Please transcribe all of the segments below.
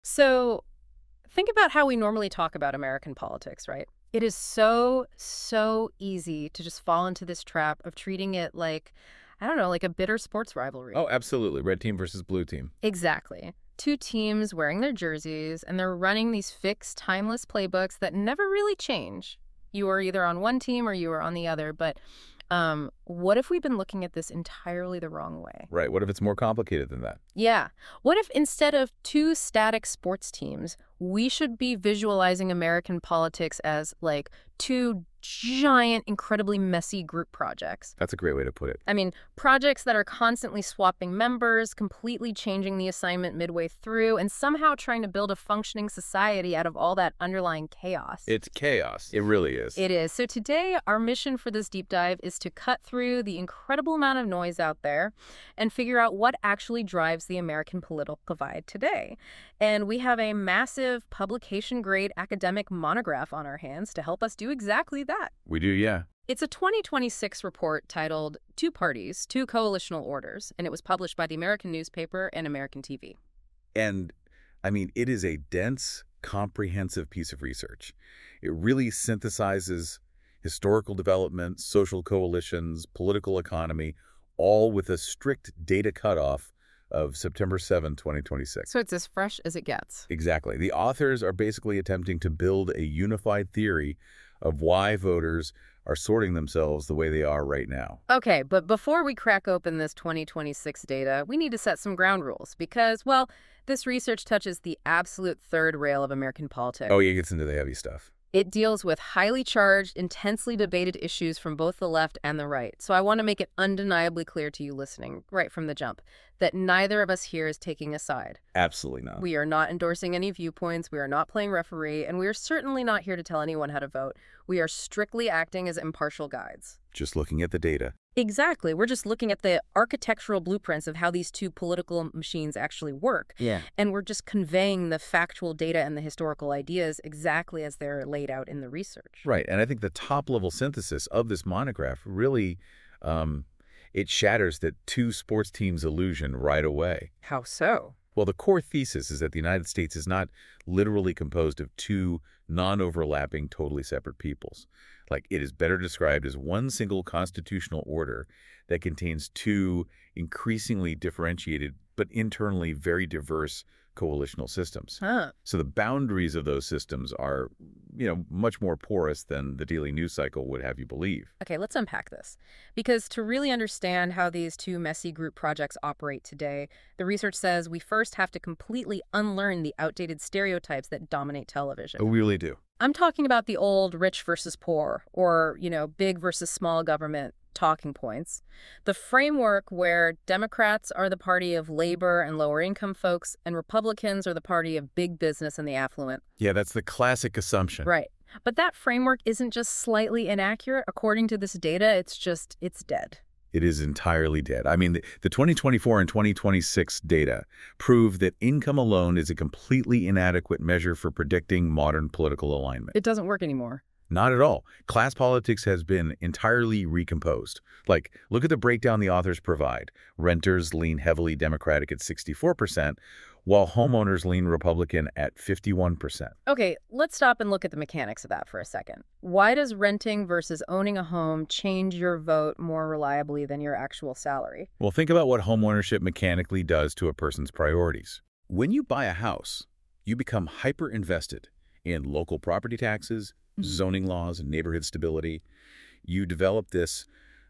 So think about how we normally talk about American politics, right? It is so easy to just fall into this trap of treating it like, I don't know, like a bitter sports rivalry. Oh, absolutely. Red team versus blue team. Exactly. Two teams wearing their jerseys, and they're running these fixed, timeless playbooks that never really change. You are either on one team or you are on the other, but what if we've been looking at this entirely the wrong way? Right. What if it's more complicated than that? Yeah. What if instead of two static sports teams, we should be visualizing American politics as like two giant, incredibly messy group projects? That's a great way to put it. I mean, projects that are constantly swapping members, completely changing the assignment midway through, and somehow trying to build a functioning society out of all that underlying chaos. It's chaos. It really is. It is. So today, our mission for this deep dive is to cut through the incredible amount of noise out there and figure out what actually drives the American political divide today. And we have a massive publication-grade academic monograph on our hands to help us do exactly that. We do, yeah. It's a 2026 report titled Two Parties, Two Coalitional Orders, and it was published by the American newspaper and American TV. And, I mean, it is a dense, comprehensive piece of research. It really synthesizes historical development, social coalitions, political economy, all with a strict data cutoff of September 7, 2026. So it's as fresh as it gets. Exactly. The authors are basically attempting to build a unified theory of why voters are sorting themselves the way they are right now. Okay, but before we crack open this 2026 data, we need to set some ground rules because, well, this research touches the absolute third rail of American politics. Oh, yeah, it gets into the heavy stuff. It deals with highly charged, intensely debated issues from both the left and the right. So I want to make it undeniably clear to you listening, right from the jump, that neither of us here is taking a side. Absolutely not. We are not endorsing any viewpoints, we are not playing referee, and we are certainly not here to tell anyone how to vote. We are strictly acting as impartial guides. Just looking at the data. Exactly. We're just looking at the architectural blueprints of how these two political machines actually work. Yeah. And we're just conveying the factual data and the historical ideas exactly as they're laid out in the research. Right. And I think the top-level synthesis of this monograph really, it shatters that two sports teams illusion right away. How so? Well, the core thesis is that the United States is not literally composed of two non-overlapping, totally separate peoples. Like, it is better described as one single constitutional order that contains two increasingly differentiated but internally very diverse coalitional systems. Huh. So the boundaries of those systems are, much more porous than the daily news cycle would have you believe. Okay, let's unpack this. Because to really understand how these two messy group projects operate today, the research says we first have to completely unlearn the outdated stereotypes that dominate television. We really do. I'm talking about the old rich versus poor, or, big versus small government talking points. The framework where Democrats are the party of labor and lower income folks, and Republicans are the party of big business and the affluent. Yeah, that's the classic assumption. Right. But that framework isn't just slightly inaccurate. According to this data, it's dead. It is entirely dead. I mean, the 2024 and 2026 data prove that income alone is a completely inadequate measure for predicting modern political alignment. It doesn't work anymore. Not at all. Class politics has been entirely recomposed. Like, look at the breakdown the authors provide. Renters lean heavily Democratic at 64%, while homeowners lean Republican at 51%. Okay, let's stop and look at the mechanics of that for a second. Why does renting versus owning a home change your vote more reliably than your actual salary? Well, think about what homeownership mechanically does to a person's priorities. When you buy a house, you become hyper-invested in local property taxes, zoning laws, and neighborhood stability. You develop this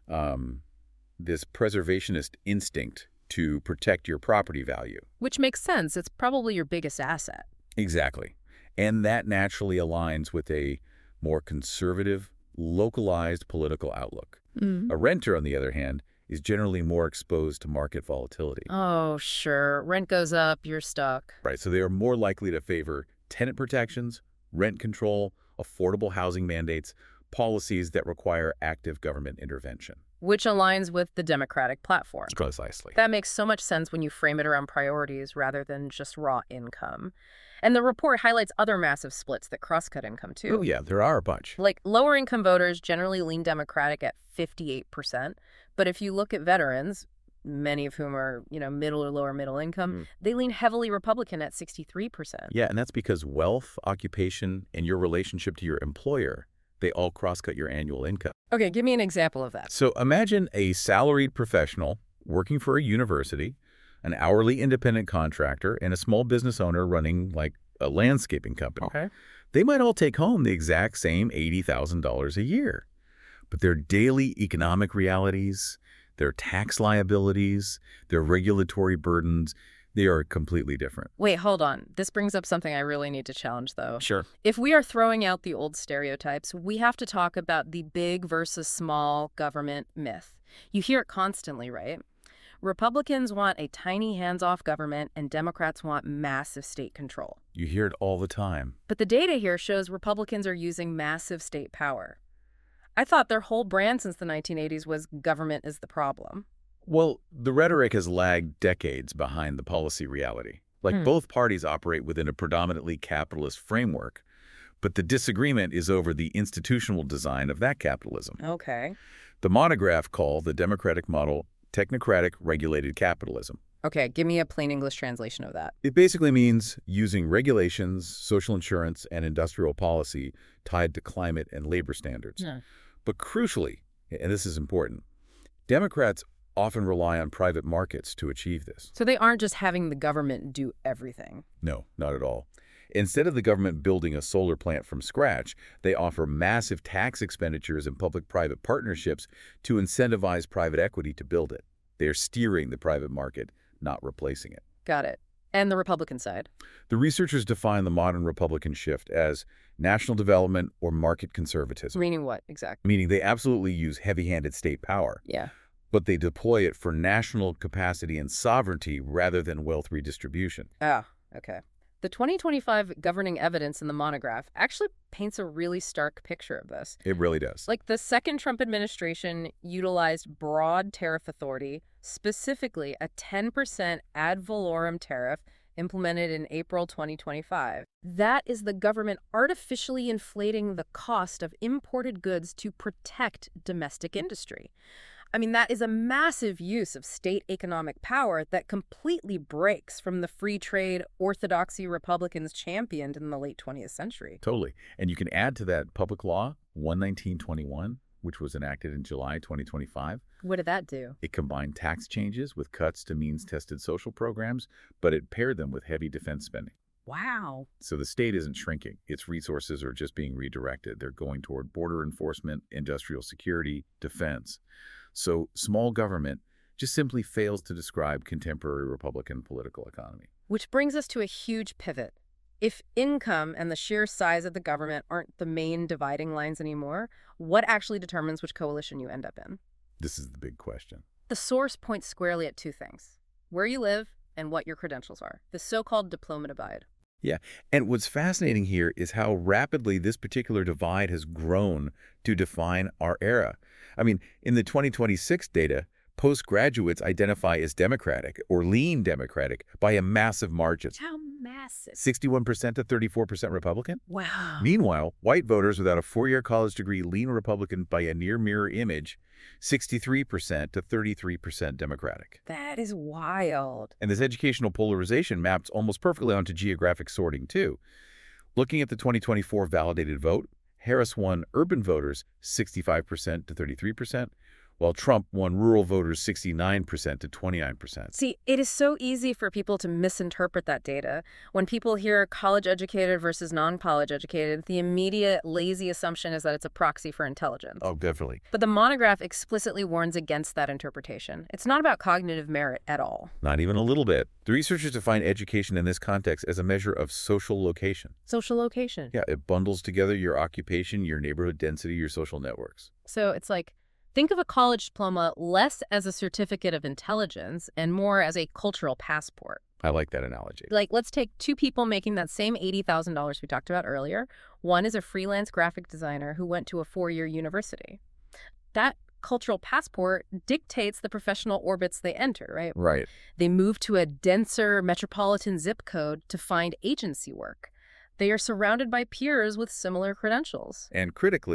preservationist instinct to protect your property value. Which makes sense. It's probably your biggest asset. Exactly. And that naturally aligns with a more conservative, localized political outlook. A renter, on the other hand, is generally more exposed to market volatility. Oh, sure. Rent goes up, you're stuck. Right, so they are more likely to favor tenant protections, rent control, affordable housing mandates, policies that require active government intervention. Which aligns with the Democratic platform. Precisely. That makes so much sense when you frame it around priorities rather than just raw income. And the report highlights other massive splits that cross-cut income, too. Oh, yeah, there are a bunch. Like, lower-income voters generally lean Democratic at 58%, but if you look at veterans, many of whom are, middle or lower middle income, Mm. they lean heavily Republican at 63%. Yeah, and that's because wealth, occupation, and your relationship to your employer, they all cross-cut your annual income. Okay, give me an example of that. So imagine a salaried professional working for a university, an hourly independent contractor, and a small business owner running like a landscaping company. Okay. They might all take home the exact same $80,000 a year. But their daily economic realities, their tax liabilities, their regulatory burdens, they are completely different. Wait, hold on. This brings up something I really need to challenge, though. Sure. If we are throwing out the old stereotypes, we have to talk about the big versus small government myth. You hear it constantly, right? Republicans want a tiny hands-off government, and Democrats want massive state control. You hear it all the time. But the data here shows Republicans are using massive state power. I thought their whole brand since the 1980s was government is the problem. Well, the rhetoric has lagged decades behind the policy reality. Both parties operate within a predominantly capitalist framework, but the disagreement is over the institutional design of that capitalism. Okay. The monograph called the Democratic model technocratic regulated capitalism. Okay, give me a plain English translation of that. It basically means using regulations, social insurance, and industrial policy tied to climate and labor standards. Yeah. But crucially, and this is important, Democrats often rely on private markets to achieve this. So they aren't just having the government do everything. No, not at all. Instead of the government building a solar plant from scratch, they offer massive tax expenditures and public-private partnerships to incentivize private equity to build it. They are steering the private market, not replacing it. Got it. And the Republican side? The researchers define the modern Republican shift as national development or market conservatism. Meaning what, exactly? Meaning they absolutely use heavy-handed state power, Yeah. but they deploy it for national capacity and sovereignty rather than wealth redistribution. Ah, okay. The 2025 governing evidence in the monograph actually paints a really stark picture of this. It really does. Like, the second Trump administration utilized broad tariff authority, specifically a 10% ad valorem tariff implemented in April 2025. That is the government artificially inflating the cost of imported goods to protect domestic industry. I mean, that is a massive use of state economic power that completely breaks from the free trade orthodoxy Republicans championed in the late 20th century. Totally. And you can add to that Public Law 11921, which was enacted in July 2025. What did that do? It combined tax changes with cuts to means-tested social programs, but it paired them with heavy defense spending. Wow. So the state isn't shrinking. Its resources are just being redirected. They're going toward border enforcement, industrial security, defense. So small government just simply fails to describe contemporary Republican political economy. Which brings us to a huge pivot. If income and the sheer size of the government aren't the main dividing lines anymore, what actually determines which coalition you end up in? This is the big question. The source points squarely at two things: where you live and what your credentials are, the so-called diploma divide. Yeah, and what's fascinating here is how rapidly this particular divide has grown to define our era. I mean, in the 2026 data, postgraduates identify as Democratic or lean Democratic by a massive margin. How massive? 61% to 34% Republican. Wow. Meanwhile, white voters without a four-year college degree lean Republican by a near mirror image, 63% to 33% Democratic. That is wild. And this educational polarization maps almost perfectly onto geographic sorting, too. Looking at the 2024 validated vote, Harris won urban voters 65% to 33%, while Trump won rural voters 69% to 29%. See, it is so easy for people to misinterpret that data. When people hear college-educated versus non-college educated, the immediate lazy assumption is that it's a proxy for intelligence. Oh, definitely. But the monograph explicitly warns against that interpretation. It's not about cognitive merit at all. Not even a little bit. The researchers define education in this context as a measure of social location. Social location. Yeah, it bundles together your occupation, your neighborhood density, your social networks. So it's like, think of a college diploma less as a certificate of intelligence and more as a cultural passport. I like that analogy. Like, let's take two people making that same $80,000 we talked about earlier. One is a freelance graphic designer who went to a four-year university. That cultural passport dictates the professional orbits they enter, right? Right. They move to a denser metropolitan zip code to find agency work. They are surrounded by peers with similar credentials. And critically,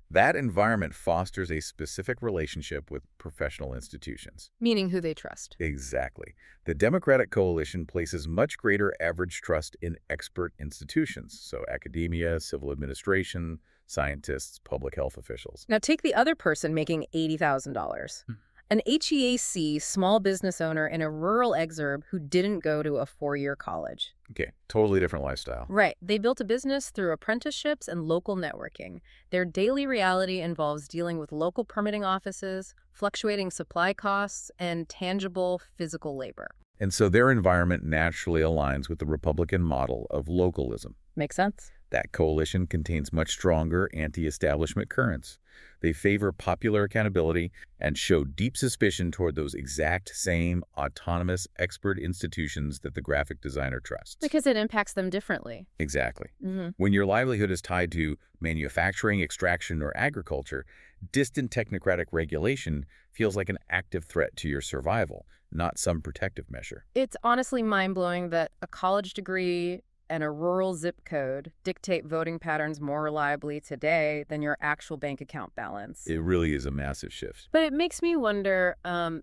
That environment fosters a specific relationship with professional institutions. Meaning who they trust. Exactly. The Democratic coalition places much greater average trust in expert institutions, so academia, civil administration, scientists, public health officials. Now take the other person making $80,000. An HEAC small business owner in a rural exurb who didn't go to a four-year college. Okay, totally different lifestyle. Right. They built a business through apprenticeships and local networking. Their daily reality involves dealing with local permitting offices, fluctuating supply costs, and tangible physical labor. And so their environment naturally aligns with the Republican model of localism. Make sense? That coalition contains much stronger anti-establishment currents. They favor popular accountability and show deep suspicion toward those exact same autonomous expert institutions that the graphic designer trusts. Because it impacts them differently. Exactly. Mm-hmm. When your livelihood is tied to manufacturing, extraction, or agriculture, distant technocratic regulation feels like an active threat to your survival, not some protective measure. It's honestly mind-blowing that a college degree and a rural zip code dictate voting patterns more reliably today than your actual bank account balance. It really is a massive shift. But it makes me wonder,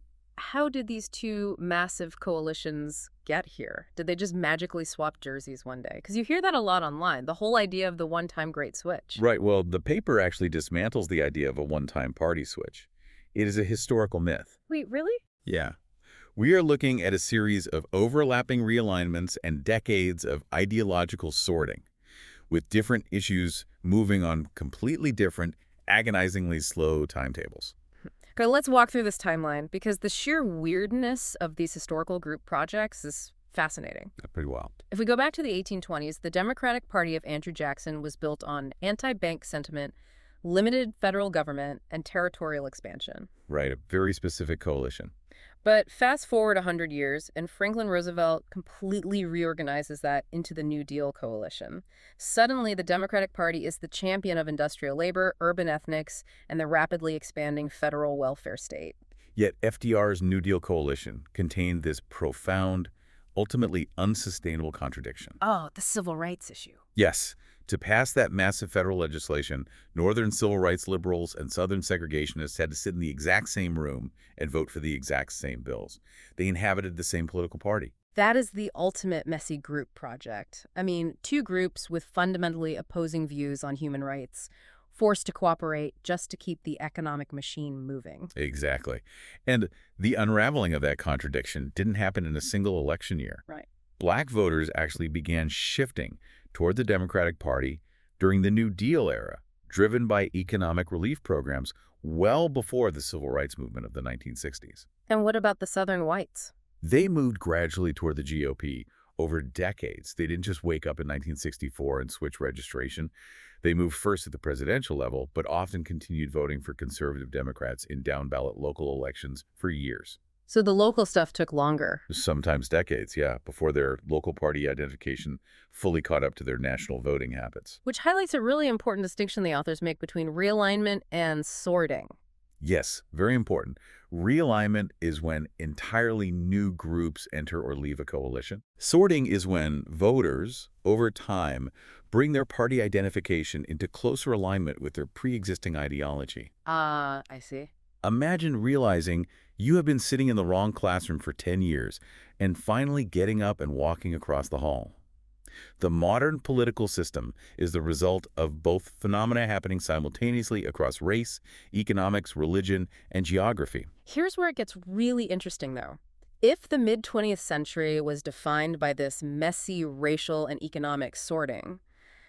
how did these two massive coalitions get here? Did they just magically swap jerseys one day? Because you hear that a lot online, the whole idea of the one-time great switch. Right, well, the paper actually dismantles the idea of a one-time party switch. It is a historical myth. Wait, really? Yeah. We are looking at a series of overlapping realignments and decades of ideological sorting, with different issues moving on completely different, agonizingly slow timetables. Okay, let's walk through this timeline, because the sheer weirdness of these historical group projects is fascinating. Pretty wild. If we go back to the 1820s, the Democratic Party of Andrew Jackson was built on anti-bank sentiment, limited federal government, and territorial expansion. Right, a very specific coalition. But fast forward 100 years, and Franklin Roosevelt completely reorganizes that into the New Deal coalition. Suddenly, the Democratic Party is the champion of industrial labor, urban ethnics, and the rapidly expanding federal welfare state. Yet FDR's New Deal coalition contained this profound, ultimately unsustainable contradiction. Oh, the civil rights issue. Yes. To pass that massive federal legislation, Northern civil rights liberals and Southern segregationists had to sit in the exact same room and vote for the exact same bills. They inhabited the same political party. That is the ultimate messy group project. I mean, two groups with fundamentally opposing views on human rights, forced to cooperate just to keep the economic machine moving. Exactly. And the unraveling of that contradiction didn't happen in a single election year. Right. Black voters actually began shifting toward the Democratic Party during the New Deal era, driven by economic relief programs well before the civil rights movement of the 1960s. And what about the Southern whites? They moved gradually toward the GOP over decades. They didn't just wake up in 1964 and switch registration. They moved first at the presidential level, but often continued voting for conservative Democrats in down-ballot local elections for years. So the local stuff took longer. Sometimes decades, yeah, before their local party identification fully caught up to their national voting habits. Which highlights a really important distinction the authors make between realignment and sorting. Yes, very important. Realignment is when entirely new groups enter or leave a coalition. Sorting is when voters, over time, bring their party identification into closer alignment with their pre-existing ideology. I see. Imagine realizing you have been sitting in the wrong classroom for 10 years and finally getting up and walking across the hall. The modern political system is the result of both phenomena happening simultaneously across race, economics, religion, and geography. Here's where it gets really interesting, though. If the mid-20th century was defined by this messy racial and economic sorting,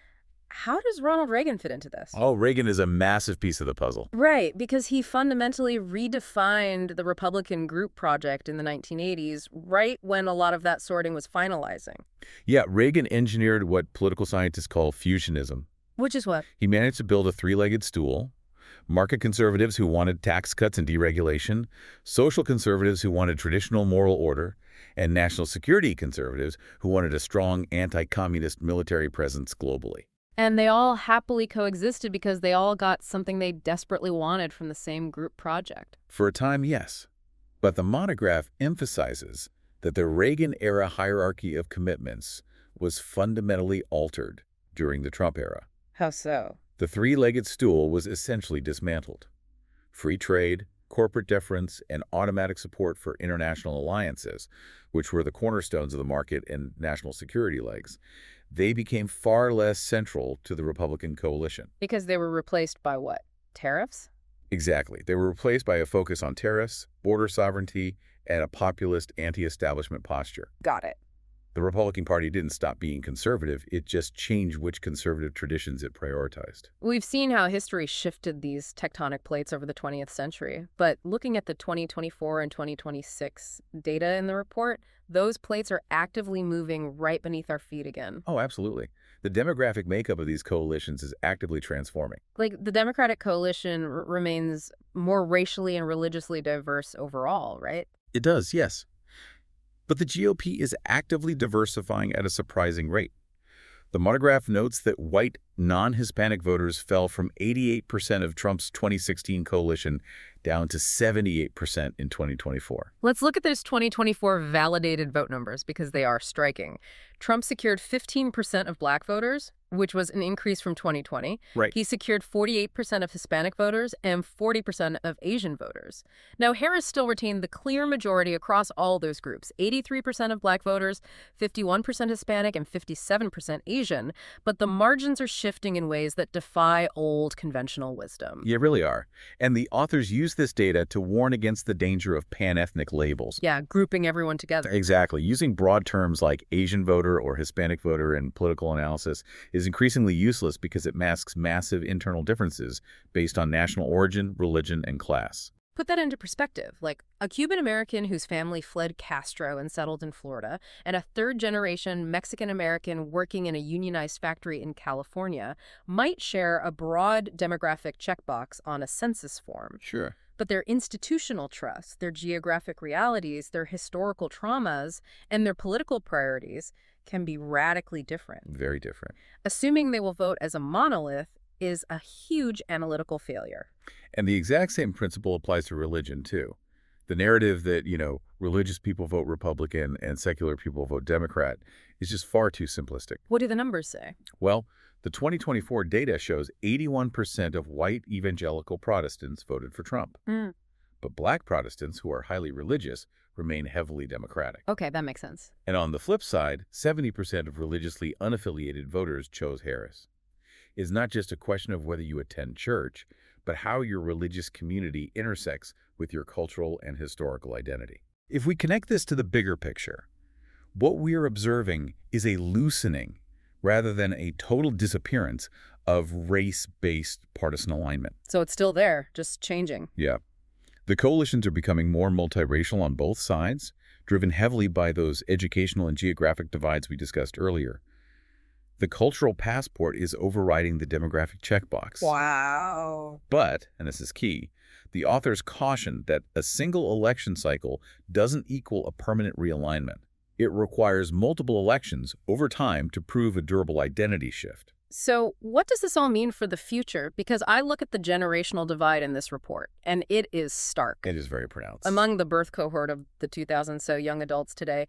how does Ronald Reagan fit into this? Oh, Reagan is a massive piece of the puzzle. Right, because he fundamentally redefined the Republican group project in the 1980s, right when a lot of that sorting was finalizing. Yeah, Reagan engineered what political scientists call fusionism. Which is what? He managed to build a three-legged stool: market conservatives who wanted tax cuts and deregulation, social conservatives who wanted traditional moral order, and national security conservatives who wanted a strong anti-communist military presence globally. And they all happily coexisted because they all got something they desperately wanted from the same group project. For a time, yes. But the monograph emphasizes that the Reagan-era hierarchy of commitments was fundamentally altered during the Trump era. How so? The three-legged stool was essentially dismantled. Free trade, corporate deference, and automatic support for international alliances, which were the cornerstones of the market and national security legs, they became far less central to the Republican coalition. Because they were replaced by what? Tariffs? Exactly. They were replaced by a focus on tariffs, border sovereignty, and a populist anti-establishment posture. Got it. The Republican Party didn't stop being conservative, it just changed which conservative traditions it prioritized. We've seen how history shifted these tectonic plates over the 20th century, but looking at the 2024 and 2026 data in the report, those plates are actively moving right beneath our feet again. Oh, absolutely. The demographic makeup of these coalitions is actively transforming. Like, the Democratic coalition remains more racially and religiously diverse overall, right? It does, yes. But the GOP is actively diversifying at a surprising rate. The Monograph notes that white, non-Hispanic voters fell from 88% of Trump's 2016 coalition down to 78% in 2024. Let's look at those 2024 validated vote numbers because they are striking. Trump secured 15% of black voters, which was an increase from 2020. Right. He secured 48% of Hispanic voters and 40% of Asian voters. Now, Harris still retained the clear majority across all those groups, 83% of black voters, 51% Hispanic, and 57% Asian, but the margins are shifting in ways that defy old conventional wisdom. Yeah, really are. And the authors use this data to warn against the danger of pan-ethnic labels. Yeah, grouping everyone together. Exactly. Using broad terms like Asian voter or Hispanic voter in political analysis is increasingly useless because it masks massive internal differences based on national origin, religion, and class. Put that into perspective, like a Cuban American whose family fled Castro and settled in Florida, and a third-generation Mexican American working in a unionized factory in California might share a broad demographic checkbox on a census form. Sure. But their institutional trusts, their geographic realities, their historical traumas, and their political priorities can be radically different. Very different. Assuming they will vote as a monolith is a huge analytical failure. And the exact same principle applies to religion, too. The narrative that, religious people vote Republican and secular people vote Democrat is just far too simplistic. What do the numbers say? Well, the 2024 data shows 81% of white evangelical Protestants voted for Trump. But black Protestants, who are highly religious, remain heavily Democratic. Okay, that makes sense. And on the flip side, 70% of religiously unaffiliated voters chose Harris. It's not just a question of whether you attend church, but how your religious community intersects with your cultural and historical identity. If we connect this to the bigger picture, what we are observing is a loosening rather than a total disappearance of race-based partisan alignment. So it's still there, just changing. Yeah. The coalitions are becoming more multiracial on both sides, driven heavily by those educational and geographic divides we discussed earlier. The cultural passport is overriding the demographic checkbox. Wow. But, and this is key, the authors caution that a single election cycle doesn't equal a permanent realignment. It requires multiple elections over time to prove a durable identity shift. So what does this all mean for the future? Because I look at the generational divide in this report, and it is stark. It is very pronounced. Among the birth cohort of the 2000s, so young adults today,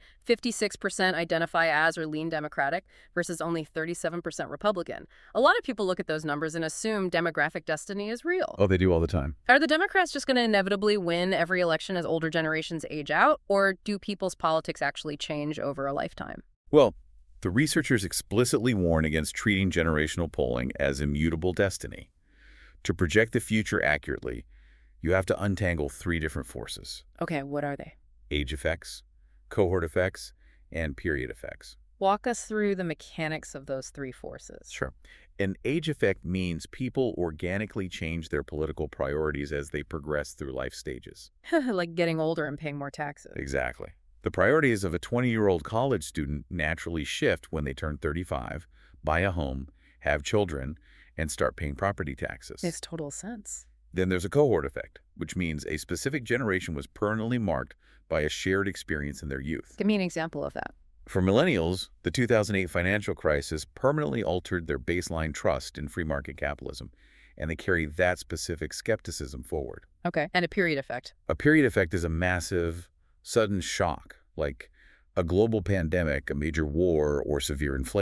56% identify as or lean Democratic versus only 37% Republican. A lot of people look at those numbers and assume demographic destiny is real. Oh, they do all the time. Are the Democrats just going to inevitably win every election as older generations age out, or do people's politics actually change over a lifetime? Well, the researchers explicitly warn against treating generational polling as immutable destiny. To project the future accurately, you have to untangle three different forces: Okay, what are they? age effects, cohort effects, and period effects. Walk us through the mechanics of those three forces. Sure. An age effect means people organically change their political priorities as they progress through life stages. Like getting older and paying more taxes. Exactly. The priorities of a 20-year-old college student naturally shift when they turn 35, buy a home, have children, and start paying property taxes. Makes total sense. Then there's a cohort effect, which means a specific generation was permanently marked by a shared experience in their youth. Give me an example of that. For millennials, the 2008 financial crisis permanently altered their baseline trust in free market capitalism, and they carry that specific skepticism forward. Okay, and a period effect. A period effect is a massive, sudden shock, like a global pandemic, a major war, or severe inflation.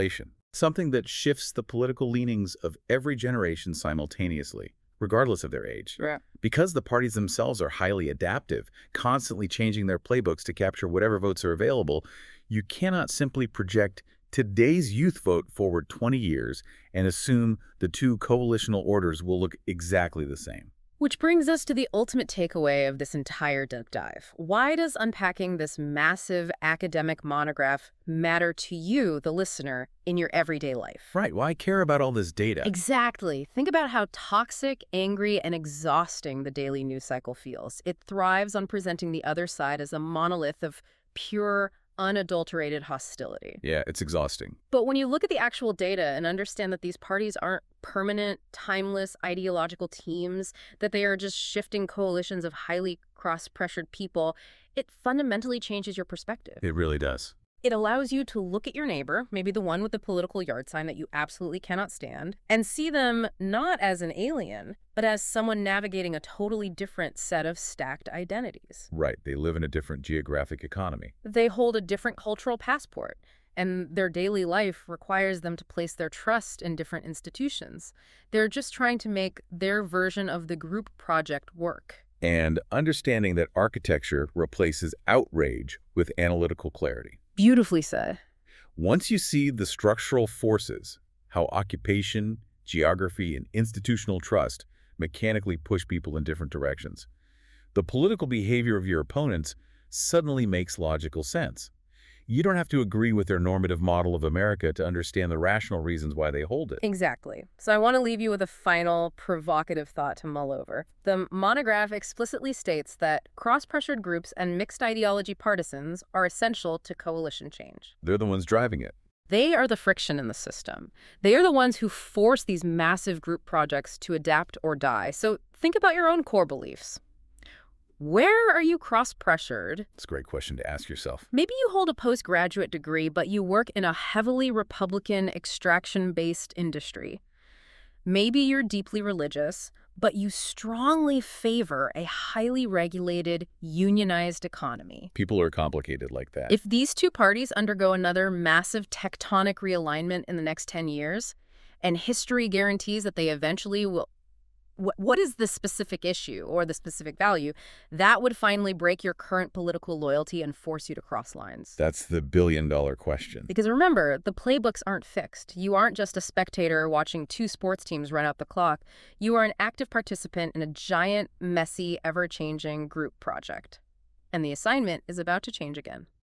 something that shifts the political leanings of every generation simultaneously, regardless of their age. Right. Because the parties themselves are highly adaptive, constantly changing their playbooks to capture whatever votes are available, you cannot simply project today's youth vote forward 20 years and assume the two coalitional orders will look exactly the same. Which brings us to the ultimate takeaway of this entire deep dive. Why does unpacking this massive academic monograph matter to you, the listener, in your everyday life? Right, why care about all this data? Exactly. Think about how toxic, angry, and exhausting the daily news cycle feels. It thrives on presenting the other side as a monolith of pure, unadulterated hostility. Yeah, it's exhausting. But when you look at the actual data and understand that these parties aren't permanent, timeless, ideological teams, that they are just shifting coalitions of highly cross-pressured people, it fundamentally changes your perspective. It really does. It allows you to look at your neighbor, maybe the one with the political yard sign that you absolutely cannot stand, and see them not as an alien, but as someone navigating a totally different set of stacked identities. Right, they live in a different geographic economy. They hold a different cultural passport, and their daily life requires them to place their trust in different institutions. They're just trying to make their version of the group project work. And understanding that architecture replaces outrage with analytical clarity. Beautifully said. Once you see the structural forces, how occupation, geography, and institutional trust mechanically push people in different directions, the political behavior of your opponents suddenly makes logical sense. You don't have to agree with their normative model of America to understand the rational reasons why they hold it. Exactly. So I want to leave you with a final provocative thought to mull over. The monograph explicitly states that cross-pressured groups and mixed ideology partisans are essential to coalition change. They're the ones driving it. They are the friction in the system. They are the ones who force these massive group projects to adapt or die. So think about your own core beliefs. Where are you cross-pressured? It's a great question to ask yourself. Maybe you hold a postgraduate degree, but you work in a heavily Republican, extraction-based industry. Maybe you're deeply religious, but you strongly favor a highly regulated, unionized economy. People are complicated like that. If these two parties undergo another massive tectonic realignment in the next 10 years, and history guarantees that they eventually will, what is the specific issue or the specific value, that would finally break your current political loyalty and force you to cross lines. That's the billion-dollar question. Because remember, the playbooks aren't fixed. You aren't just a spectator watching two sports teams run out the clock. You are an active participant in a giant, messy, ever-changing group project. And the assignment is about to change again.